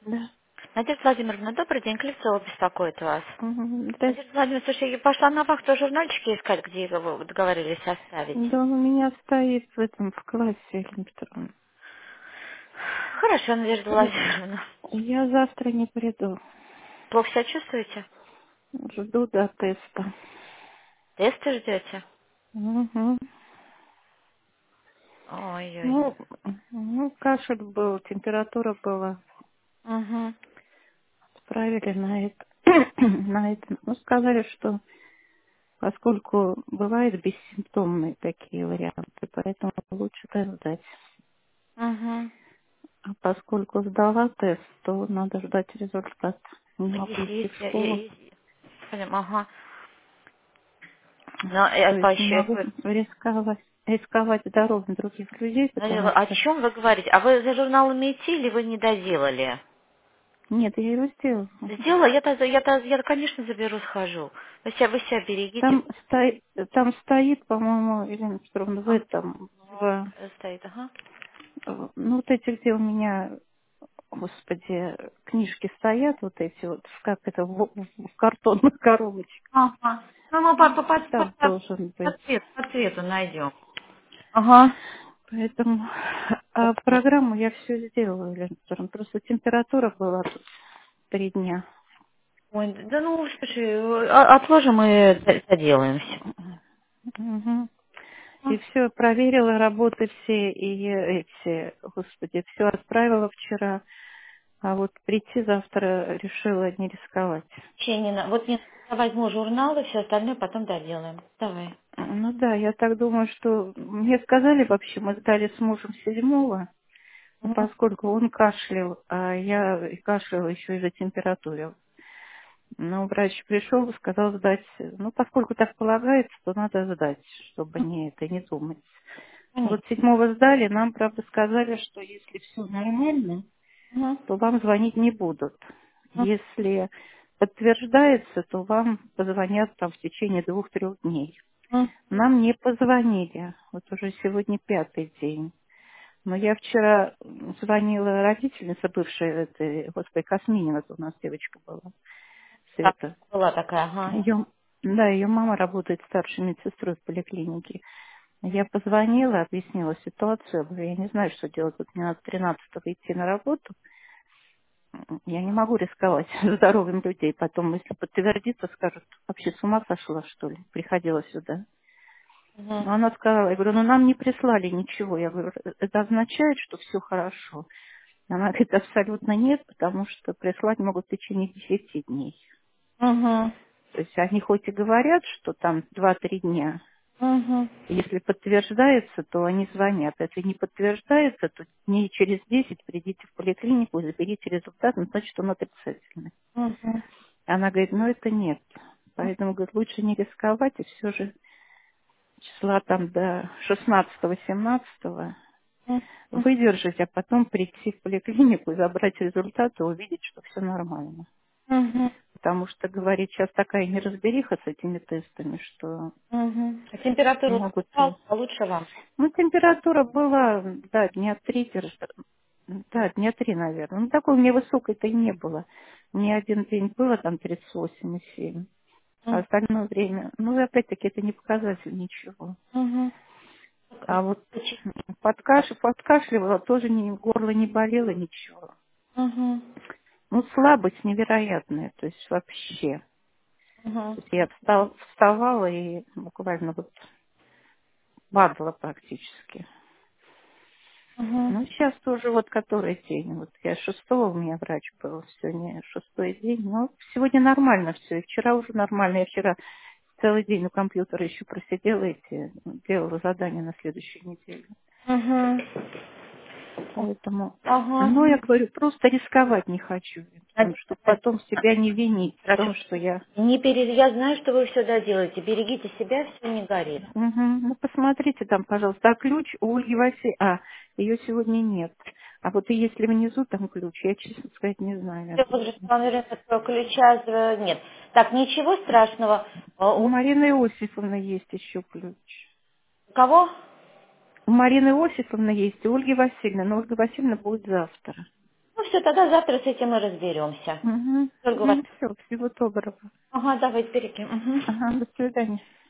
Да. Надежда Владимировна, добрый день, Клевцова беспокоит вас. Да, Надежда Владимировна, слушай, я пошла на вахту журнальчики искать, где вы договорились оставить. да, он у меня стоит в этом, в классе, Елена Петровна. Хорошо, Надежда Владимировна. Я завтра не приду. Плохо себя чувствуете? Жду до теста. Тесты ждете? Угу. Ой-ой-ой. Ну, кашель был, температура была. Угу. Справили на это. На это. Ну, сказали, что поскольку бывают бессимптомные такие варианты, поэтому лучше тест сдать. Угу. А поскольку сдала тест, то надо ждать результат. Не могу идти в школу. Ага. Но То есть не могу рисковать здоровьем других людей, потому О что... чем вы говорите? А вы за журнал имеете или вы не доделали? Нет, я его сделала. Сделала? Я, конечно, заберу, схожу. Вы себя берегите. Там стоит, по-моему, Елена Петровна, в этом, Стоит, ага. ну, вот эти, где у меня, господи, книжки стоят, вот эти вот, как это, в картонных коробочках. Ага. Ну, мы Там должен быть. по цвету найдем. Ага. Поэтому программу я все сделала, Елена Петровна. Просто температура была тут 3 дня. Ой, да ну, слушай, отложим и доделаем Мгм. И все. все проверила, работы все, и эти, господи, все отправила вчера. А вот прийти завтра решила не рисковать. Вот я возьму журналы, все остальное потом доделаем. Давай. Ну да, я так думаю, что мне сказали вообще, мы сдали с мужем 7-го, но Мгм. поскольку он кашлял, а я и кашляла еще из-за температуры. Но врач пришел и сказал сдать, ну поскольку так полагается, то надо сдать, чтобы не думать. Вот Понятно. 7-го сдали, нам, правда, сказали, что если все нормально, Мгм. то вам звонить не будут. Мгм. Если подтверждается, то вам позвонят там в течение 2-3 дней. Мгм. Нам не позвонили. Вот уже сегодня 5-й день. Но я вчера звонила родительнице бывшей этой, господи, Косминина, это у нас девочка была, Так, Света. была такая, ага. Ее мама работает старшей медсестрой в поликлинике. Я позвонила, объяснила ситуацию. Говорю, я не знаю, что делать. Вот мне надо 13-го идти на работу. Я не могу рисковать здоровьем людей. Потом, если подтвердится, скажут, вообще с ума сошла, что ли? Приходила сюда. Мгм. Но она сказала, я говорю, ну нам не прислали ничего. Я говорю, это означает, что все хорошо. Она говорит, абсолютно нет, потому что прислать могут в течение 10 дней. Мгм. То есть они хоть и говорят, что там 2-3 дня, Мгм. если подтверждается, то они звонят. Если не подтверждается, то дней через 10 придите в поликлинику и заберите результат, ну, значит, он отрицательный. Мгм. Она говорит, ну это нет. Поэтому, говорит, лучше не рисковать и все же числа там до 16-17 Мгм. выдержать, а потом прийти в поликлинику и забрать результаты и увидеть, что все нормально. Мгм. Потому что, говорит, сейчас такая неразбериха с этими тестами, что Мгм. А температуру могут... упала, а лучше вам. Ну, температура была, да, дня три, наверное. Ну, такой у меня высокой-то и не было. Мне один день было там 38,7. А Мгм. остальное время, ну, и опять-таки, это не показатель ничего. Мгм. А вот подкашливала, тоже горло не болело, ничего. Мгм. Ну, слабость невероятная, то есть вообще. Мгм. То есть я вставала и буквально вот падала практически. Мгм. Ну, сейчас тоже вот который день. Вот я 6-го у меня врач был, сегодня 6-й день. Но сегодня нормально все. И вчера уже нормально. Я вчера целый день у компьютера еще просидела делала задания на следующую неделю. Мгм. Поэтому, Ага. ну, я говорю, просто рисковать не хочу. Чтобы потом себя не винить в том, Хорошо. что я... Я знаю, что вы все доделаете. Берегите себя, все не горит. Мгм. Ну, посмотрите там, пожалуйста. А ключ у Ольги Васильевны... ее сегодня нет. А вот и если внизу там ключ, я, честно сказать, не знаю Все, вот же, адрес. наверное, этого ключа нет. Так, ничего страшного. У Марины Иосифовны есть еще ключ. У кого? У Марины Иосифовны есть, у Ольги Васильевны, но Ольга Васильевна будет завтра. Ну все, тогда завтра с этим мы разберемся. Угу. Только у вас... Все, всего доброго. Ага, давай, береги. Мгм. Ага, до свидания.